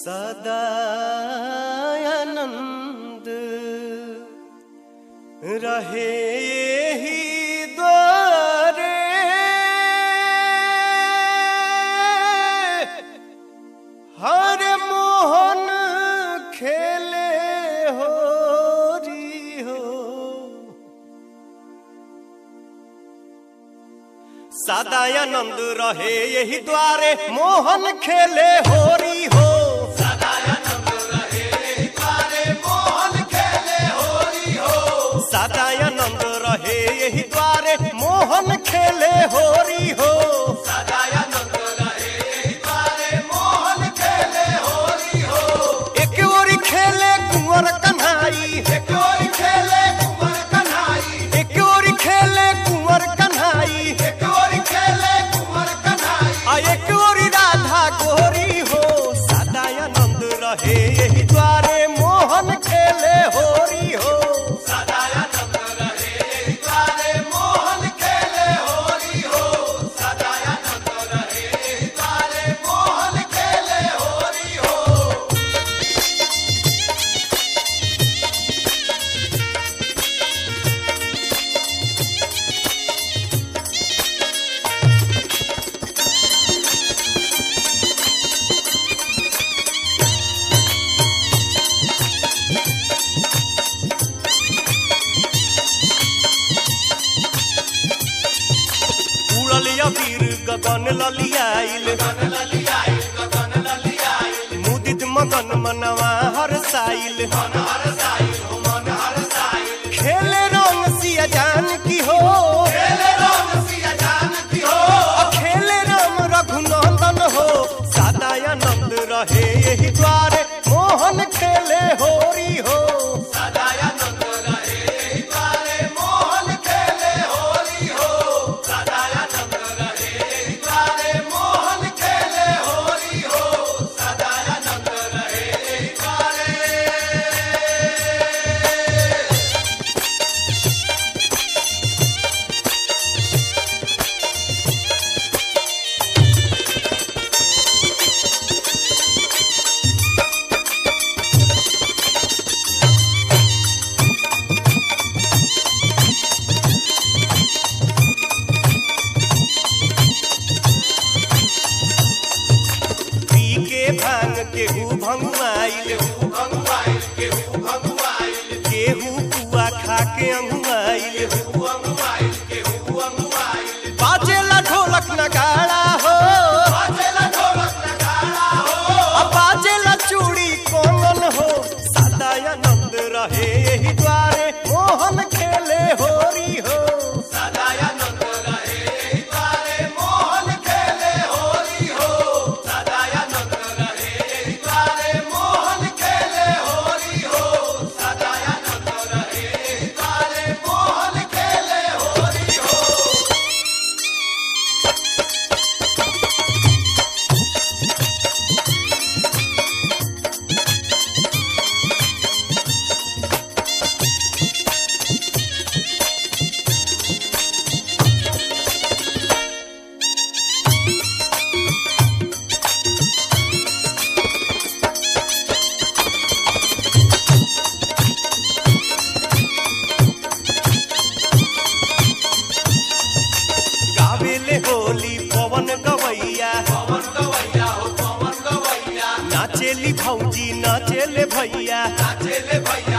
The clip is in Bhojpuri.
सदा आनंद रहे ही द्वारे हर मोहन खेले होरी हो। सदा आनंद रहे यही द्वारे मोहन खेले होरी हो। सदा आनंद रहे यही द्वारे मोहन खेले होरी हो। सदा आनंद रहे यही द्वारे मोहन खेले होरी हो। सदा आनंद रहे यही द्वारे मोहन खेले होरी हो। एक ओरी खेले कुंवर कन्हाई, एक ओरी खेले कुंवर कन्हाई, एक ओरी खेले कुंवर कन्हाई, एक ओरी खेले कुंवर कन्हाई, आ एक ओरी राधा गोरी हो। सदा आनंद रहे यही द्वारे मोहन खेले होरी हो। सदा आनंद रहे यही द्वारे मोहन खेले होरी हो। सदा आनंद रहे यही द्वारे मोहन खेले होरी हो। उड़लिया वीर गगन ललियाइल, गगन ललियाइल, गगन ललियाइल, मुदित मगन मनवा हरसाइल। मन हरसाइल हो, मन हरसाइल। खेले रंग सिया जान की हो, खेले राम सिया जानकी हो। खेले राम रघुनंदन हो। सदा आनंद रहे यही द्वारे मोहन खेले होरी हो। सदा आनंद रहे यही द्वारे मोहन खेले होरी हो। सदा आनंद रहे यही द्वारे मोहन खेले होरी हो। सदा आनंद रहे यही द्वारे। पी के भांग केहू भंगुआइल, केहू भंगुआइल, केहू भंगुआइल, केहू पुआ खा के अंगुआइल। केहू अंगुआइल, केहू अंगुआइल। बाजेला ढोलक नगाड़ा हो, बाजेला ढोलक नगाड़ा हो। अब बाजेला चूड़ी कोमन हो। सदा आनंद रहे यही द्वारे मोहन खेले होरी हो। सदा आनंद रहे यही द्वारे मोहन खेले होरी हो। सदा आनंद रहे यही द्वारे मोहन खेले होरी हो। सदा आनंद रहे यही द्वारे मोहन खेले होरी हो। गावेले होली पवन गवैया, पवन गवैया हो, पवन गवैया। नाचेली भौजी नाचेले भैया। नाचेले भैया